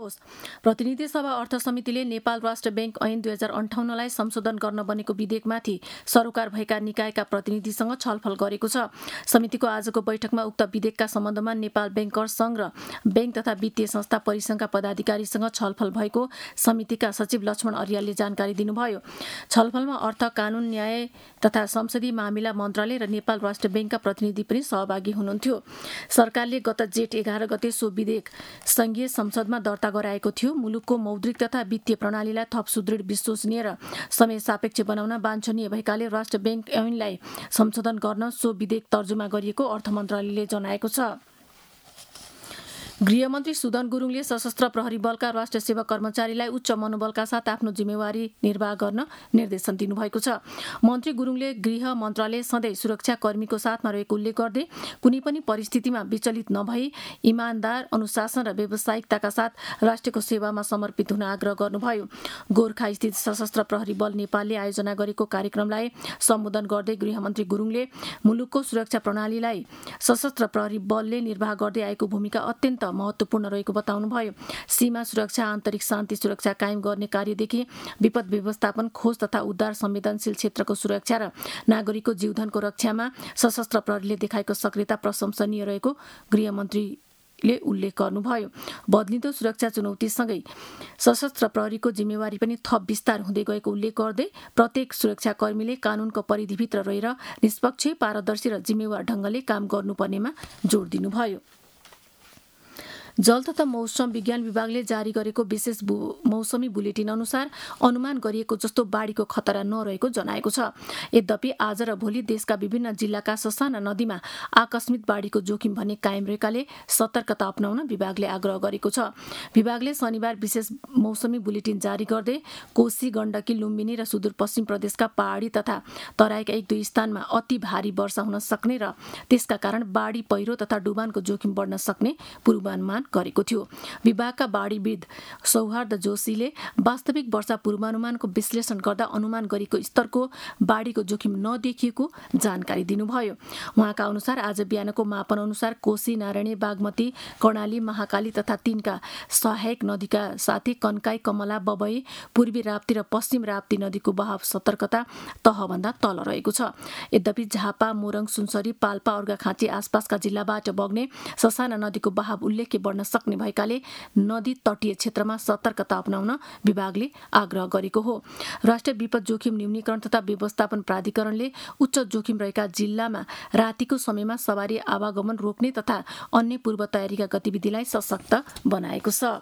होस्। प्रतिनिधि सभा अर्थ समितिले नेपाल राष्ट्र बैंक ऐन 2058लाई संशोधन गर्न बनेको विधेयकमाथि सरोकार भएका निकायका प्रतिनिधिसँग छलफल गरेको छ। समितिको आजको बैठकमा उक्त विधेयकका सम्बन्धमा नेपाल बैंकर्स संघ र बैंक तथा वित्तीय संस्था परिसंघका पदाधिकारीसँग छलफल भएको समितिका सचिव लक्ष्मण अर्यालले जानकारी दिनुभयो। छलफलमा अर्थ, कानून, न्याय तथा संसदीय मामिला मन्त्रालय र नेपाल राष्ट्र बैंकका प्रतिनिधि पनि सहभागी हुनुहुन्थ्यो। सरकारले गत जेठ 11 गते सो विधेयक संघीय संसदमा दर्ता गराएको थियो। मुलुकको मौद्रिक तथा वित्तीय प्रणालीलाई थप सुदृढ, विश्वसनीय र समय सापेक्ष बनाउन वाञ्छनीय भएकाले राष्ट्र बैंक ऐनलाई संशोधन गर्न सो विधेयक तर्जुमा गरिएको अर्थ मन्त्रालयले जनाएको छ। गृहमन्त्री सुदन गुरुङले सशस्त्र प्रहरी बलका राष्ट्र सेवा कर्मचारीलाई उच्च मनोबलका साथ आफ्नो जिम्मेवारी निर्वाह गर्न निर्देशन दिनुभएको छ। मन्त्री गुरुङले गृह मन्त्रालय सधैँ सुरक्षा कर्मीको साथमा रहेको उल्लेख गर्दै कुनै पनि परिस्थितिमा विचलित नभई इमानदार, अनुशासन र व्यावसायिकताका साथ राष्ट्रको सेवामा समर्पित हुन आग्रह गर्नुभयो। गोर्खा स्थित सशस्त्र प्रहरी बल नेपालले आयोजना गरेको कार्यक्रमलाई सम्बोधन गर्दै गृहमन्त्री गुरुङले मुलुकको सुरक्षा प्रणालीलाई सशस्त्र प्रहरी बलले निर्वाह गर्दै आएको भूमिका अत्यन्त महत्वपूर्ण रहेको बताउनुभयो। सीमा सुरक्षा, आन्तरिक शान्ति सुरक्षा कायम गर्ने कार्यदेखि विपद व्यवस्थापन, खोज तथा उद्धार, संवेदनशील क्षेत्रको सुरक्षा र नागरिकको जीवधनको रक्षामा सशस्त्र प्रहरीले देखाएको सक्रियता प्रशंसनीय रहेको गृहमन्त्रीले उल्लेख गर्नुभयो। बदलिँदो सुरक्षा चुनौतीसँगै सशस्त्र प्रहरीको जिम्मेवारी पनि थप विस्तार हुँदै गएको उल्लेख गर्दै प्रत्येक सुरक्षाकर्मीले कानूनको परिधिभित्र रहेर निष्पक्ष, पारदर्शी र जिम्मेवार ढङ्गले काम गर्नुपर्नेमा जोड दिनुभयो। जल तथा मौसम विज्ञान विभागले जारी गरेको विशेष मौसमी बुलेटिन अनुसार अनुमान गरिएको जस्तो बाढीको खतरा नरहेको जनाएको छ। यद्यपि आज र भोलि देशका विभिन्न जिल्लाका ससाना नदीमा आकस्मिक बाढीको जोखिम भने कायम रहेकाले सतर्कता अपनाउन विभागले आग्रह गरेको छ। विभागले शनिबार विशेष मौसमी बुलेटिन जारी गर्दै कोशी, गण्डकी, लुम्बिनी र सुदूरपश्चिम प्रदेशका पहाडी तथा तराईका 1-2 स्थानमा अति भारी वर्षा हुन सक्ने र त्यसका कारण बाढी, पहिरो तथा डुबानको जोखिम बढ्न सक्ने पूर्वानुमान गरेको थियो। विभागका बाढीविद सौहार्द जोशीले वास्तविक वर्षा पूर्वानुमानको विश्लेषण गर्दा अनुमान गरेको स्तरको बाढीको जोखिम नदेखिएको जानकारी दिनुभयो। उहाँका अनुसार आज बिहानको मापन अनुसार कोशी, नारायणी, बागमती, कर्णाली, महाकाली तथा तिनका सहायक नदीका साथै कन्काई, कमला, बबई, पूर्वी राप्ती र पश्चिम राप्ती नदीको बहाव सतर्कता तहभन्दा तल रहेको छ। यद्यपि झापा, मोरङ, सुनसरी, पाल्पा, अर्घाखाँची आसपासका जिल्लाबाट बग्ने ससाना नदीको बहाव उल्लेख्य बढ्न सक्ने भएकाले नदी तटीय क्षेत्रमा सतर्कता अपनाउन विभागले आग्रह गरेको हो। राष्ट्रिय विपद जोखिम न्यूनीकरण तथा व्यवस्थापन प्राधिकरणले उच्च जोखिम रहेका जिल्लामा रातिको समयमा सवारी आवागमन रोक्ने तथा अन्य पूर्व तयारीका गतिविधिलाई सशक्त बनाएको छ।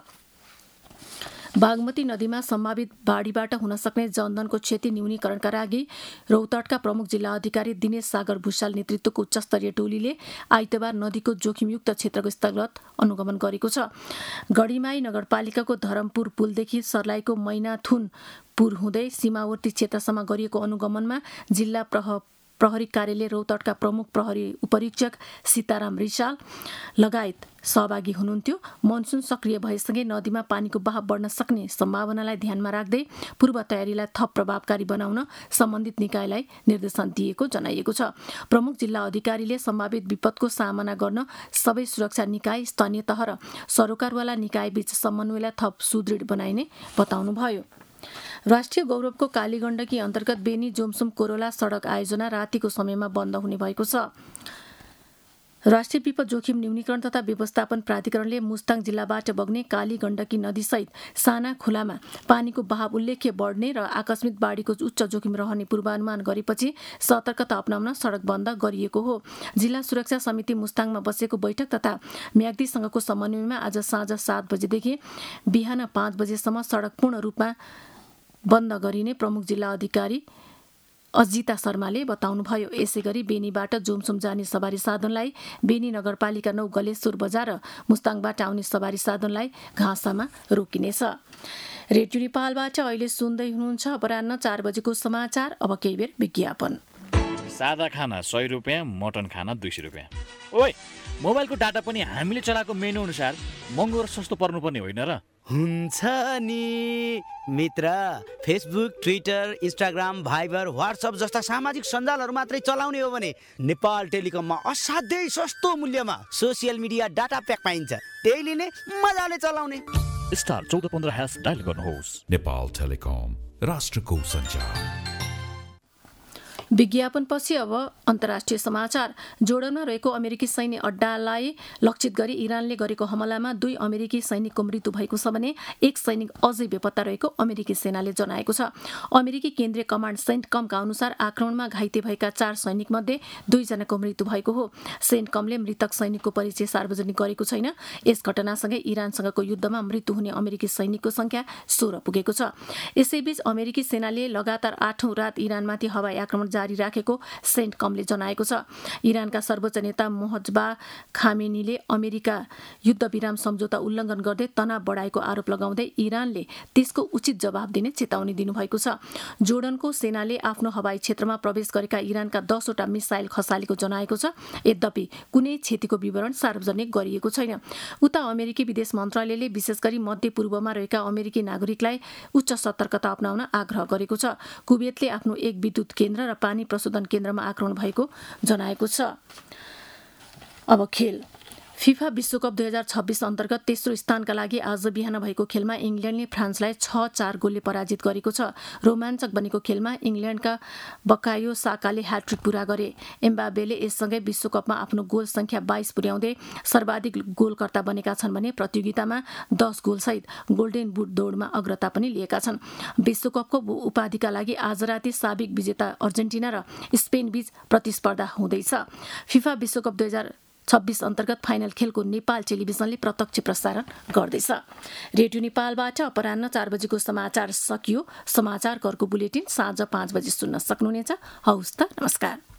बागमती नदीमा सम्भावित बाढीबाट हुन सक्ने जनधनको क्षति न्यूनीकरणका लागि रौतहटका प्रमुख जिल्ला अधिकारी दिनेश सागर भुषाल नेतृत्वको उच्चस्तरीय टोलीले आइतबार नदीको जोखिमयुक्त क्षेत्रको स्थलगत अनुगमन गरेको छ। गढीमाई नगरपालिकाको धरमपुर पुलदेखि सर्लाहीको मैनाथुन पुर हुँदै सीमावर्ती क्षेत्रसम्म गरिएको अनुगमनमा जिल्ला प्रहरी कार्यालय रौतहटका प्रमुख प्रहरी उपरीक्षक सीताराम रिसाल लगायत सहभागी हुनुहुन्थ्यो। मनसुन सक्रिय भएसँगै नदीमा पानीको बहाव बढ्न सक्ने सम्भावनालाई ध्यानमा राख्दै पूर्व तयारीलाई थप प्रभावकारी बनाउन सम्बन्धित निकायलाई निर्देशन दिएको जनाइएको छ। प्रमुख जिल्ला अधिकारीले सम्भावित विपदको सामना गर्न सबै सुरक्षा निकाय, स्थानीय तह र सरोकारवाला निकायबीच समन्वयलाई थप सुदृढ बनाइने बताउनुभयो। राष्ट्रिय गौरवको कालीगण्डकी अन्तर्गत बेनी जोमसुम कोरोला सडक आयोजना रातिको समयमा बन्द हुने भएको छ। राष्ट्रिय विपद जोखिम न्यूनीकरण तथा व्यवस्थापन प्राधिकरणले मुस्ताङ जिल्लाबाट बग्ने काली गण्डकी नदीसहित साना खोलामा पानीको बहाव उल्लेख्य बढ्ने र आकस्मिक बाढीको उच्च जोखिम रहने पूर्वानुमान गरेपछि सतर्कता अपनाउन सडक बन्द गरिएको हो। जिल्ला सुरक्षा समिति मुस्ताङमा बसेको बैठक तथा म्याग्दीसँगको समन्वयमा आज साँझ 7 बजेदेखि बिहान 5 बजेसम्म सडक पूर्ण रूपमा बन्द गरिने प्रमुख जिल्ला अधिकारी अजिता शर्माले बताउनुभयो। यसैगरी बेनीबाट जोमसुम जाने सवारी साधनलाई बेनी नगरपालिका 9 गलेश्वर बजार र मुस्ताङबाट आउने सवारी साधनलाई घाँसामा रोकिनेछ। रेडियो नेपालबाट अहिले सुन्दै हुनुहुन्छ अपराह्न 4 बजेको समाचार। अब केही बेर विज्ञापन। सादा खाना 100 रुपियाँ, मटन खाना 200 रुपियाँ। ओइ, मोबाइलको डाटा पनि हामीले चलाएको मेनु अनुसार महँगो र सस्तो पर्नुपर्ने होइन र? हुन्छ नि मित्र। Facebook, Twitter, Instagram, Viber, WhatsApp जस्ता सामाजिक सञ्जालहरू मात्रै चलाउने हो भने नेपाल टेलिकममा असाध्यै सस्तो मूल्यमा सोसियल मिडिया डाटा प्याक पाइन्छ। त्यही लिने, मजाले चलाउने। स्टार 1415# डायल गर्नुहोस्। नेपाल टेलिकम, राष्ट्रको सञ्चार। विज्ञापनपछि अब अन्तर्राष्ट्रिय समाचार। जोर्डनमा रहेको अमेरिकी सैन्य अड्डालाई लक्षित गरी इरानले गरेको हमलामा 2 अमेरिकी सैनिकको मृत्यु भएको छ भने 1 सैनिक अझै बेपत्ता रहेको अमेरिकी सेनाले जनाएको छ। अमेरिकी केन्द्रीय कमान्ड सेन्टकमका अनुसार आक्रमणमा घाइते भएका 4 सैनिकमध्ये 2 जनाको मृत्यु भएको हो। सेन्टकमले मृतक सैनिकको परिचय सार्वजनिक गरेको छैन। यस घटनासँगै इरानसँगको युद्धमा मृत्यु हुने अमेरिकी सैनिकको संख्या 16 पुगेको छ। यसैबीच अमेरिकी सेनाले लगातार 8औं रात इरानमाथि हवाई आक्रमण जारी राखेको सेन्टकमले जनाएको छ। इरानका सर्वोच्च नेता मोहज्जबा खामेनीले अमेरिका युद्धविराम सम्झौता उल्लङ्घन गर्दै तनाव बढाएको आरोप लगाउँदै इरानले त्यसको उचित जवाब दिने चेतावनी दिनुभएको छ। जोर्डनको सेनाले आफ्नो हवाई क्षेत्रमा प्रवेश गरेका इरानका 10 वटा मिसाइल खसालेको जनाएको छ। यद्यपि कुनै क्षतिको विवरण सार्वजनिक गरिएको छैन। उता अमेरिकी विदेश मन्त्रालयले विशेष गरी मध्यपूर्वमा रहेका अमेरिकी नागरिकलाई उच्च सतर्कता अपनाउन आग्रह गरेको छ। कुवेतले आफ्नो एक विद्युत केन्द्र र पानी प्रशोधन केन्द्रमा आक्रमण भएको जनाएको छ। अब खेल। फिफा विश्वकप 2026 अन्तर्गत तेस्रो स्थानका लागि आज बिहान भएको खेलमा इङ्ल्यान्डले फ्रान्सलाई 6-4 गोलले पराजित गरेको छ। रोमाञ्चक बनेको खेलमा इङ्ल्यान्डका बकायो साकाले ह्याट्रिक पूरा गरे। एम्बापेले यससँगै विश्वकपमा आफ्नो गोल संख्या 22 पुर्याउँदै सर्वाधिक गोलकर्ता बनेका छन् भने प्रतियोगितामा 10 गोलसहित गोल्डेन बुट दौडमा अग्रता पनि लिएका छन्। विश्वकपको उपाधिका लागि आज राति साबिक विजेता अर्जेन्टिना र स्पेन बीच प्रतिस्पर्धा हुँदैछ। फिफा विश्वकप 2026 अन्तर्गत फाइनल खेलको नेपाल टेलिभिजनले प्रत्यक्ष प्रसारण गर्दैछ। रेडियो नेपालबाट अपराह्न 4 बजेको समाचार सकियो। समाचारको अर्को बुलेटिन साँझ 5 बजे सुन्न सक्नुहुनेछ। हवस् त, नमस्कार।